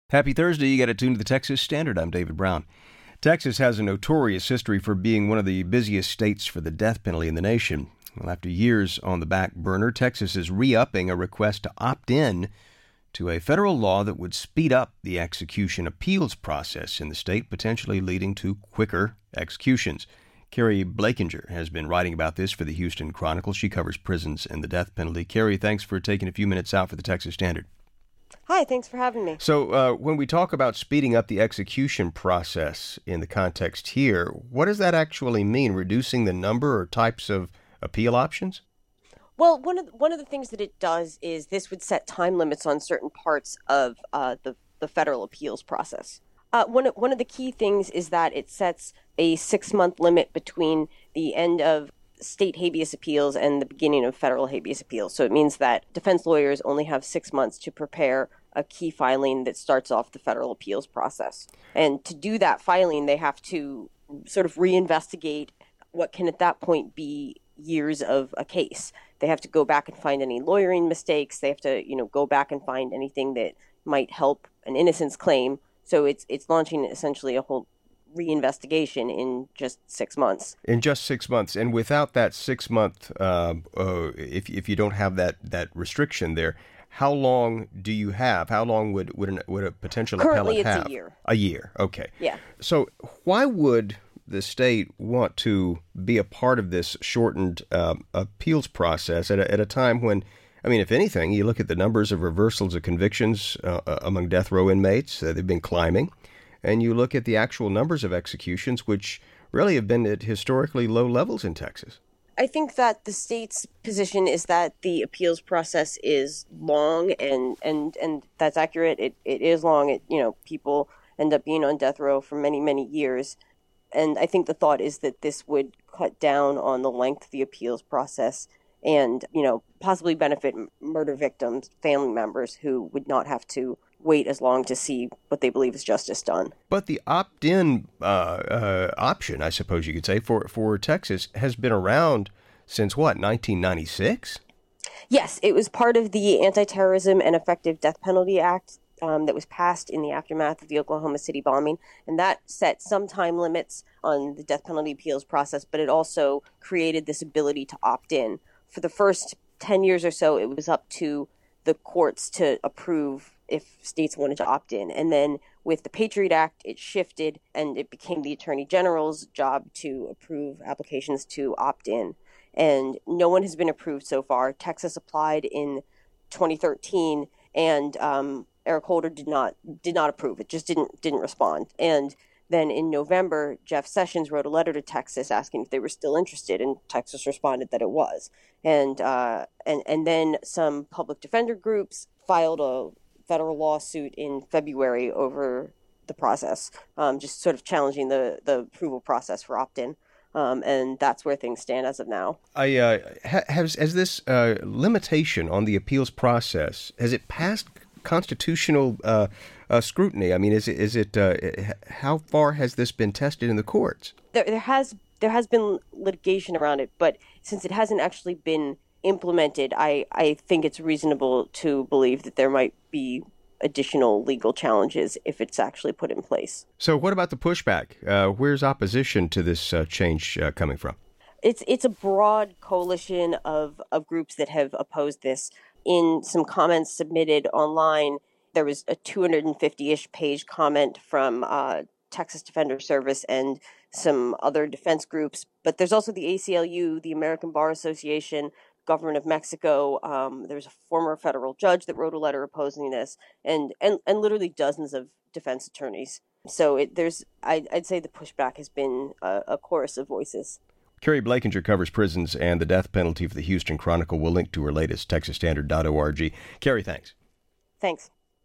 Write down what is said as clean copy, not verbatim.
Happy Thursday. You got it tuned to the Texas Standard. I'm David Brown. Texas has a notorious history for being one of the busiest states for the death penalty in the nation. Well, after years on the back burner, Texas is re-upping a request to opt in to a federal law that would speed up the execution appeals process in the state, potentially leading to quicker executions. Carrie Blakinger has been writing about this for the Houston Chronicle. She covers prisons and the death penalty. Carrie, thanks for taking a few minutes out for the Texas Standard. Hi, thanks for having me. So when we talk about speeding up the execution process in the context here, what does that actually mean? Reducing the number or types of appeal options? Well, one of the things that it does is this would set time limits on certain parts of the federal appeals process. One of the key things is that it sets a 6-month limit between the end of state habeas appeals and the beginning of federal habeas appeals. So it means that defense lawyers only have 6 months to prepare a key filing that starts off the federal appeals process. And to do that filing, they have to sort of reinvestigate what can at that point be years of a case. They have to go back and find any lawyering mistakes. They have to, go back and find anything that might help an innocence claim. So it's launching essentially a whole reinvestigation in just 6 months. In just 6 months. And without that 6 month, if you don't have that restriction there, how long do you have? How long would a potential Currently, appellant have? Currently, it's a year. A year, okay. Yeah. So why would the state want to be a part of this shortened appeals process at a time when, if anything, you look at the numbers of reversals of convictions among death row inmates, they've been climbing. And you look at the actual numbers of executions, which really have been at historically low levels in Texas. I think that the state's position is that the appeals process is long, and that's accurate. It is long. People end up being on death row for many, many years. And I think the thought is that this would cut down on the length of the appeals process and, possibly benefit murder victims, family members who would not have to wait as long to see what they believe is justice done. But the opt-in option, I suppose you could say, for Texas has been around since, 1996? Yes, it was part of the Anti-Terrorism and Effective Death Penalty Act that was passed in the aftermath of the Oklahoma City bombing. And that set some time limits on the death penalty appeals process, but it also created this ability to opt in. For the first 10 years or so, it was up to the courts to approve if states wanted to opt in. And then with the Patriot Act, it shifted and it became the Attorney General's job to approve applications to opt in. And no one has been approved so far. Texas applied in 2013 and Eric Holder did not approve. It just didn't respond. And then in November, Jeff Sessions wrote a letter to Texas asking if they were still interested, and Texas responded that it was. And then some public defender groups filed a federal lawsuit in February over the process, just sort of challenging the approval process for opt-in. And that's where things stand as of now. Has this limitation on the appeals process, has it passed constitutional scrutiny? How far has this been tested in the courts? There has been litigation around it, but since it hasn't actually been implemented, I think it's reasonable to believe that there might be additional legal challenges if it's actually put in place. So what about the pushback? Where's opposition to this change coming from? It's a broad coalition of groups that have opposed this. In some comments submitted online, there was a 250-ish page comment from Texas Defender Service and some other defense groups. But there's also the ACLU, the American Bar Association, Government of Mexico. There's a former federal judge that wrote a letter opposing this, and literally dozens of defense attorneys. So I'd say the pushback has been a chorus of voices. Carrie Blakinger covers prisons and the death penalty for the Houston Chronicle. We'll link to her latest, texasstandard.org. Carrie, thanks. Thanks.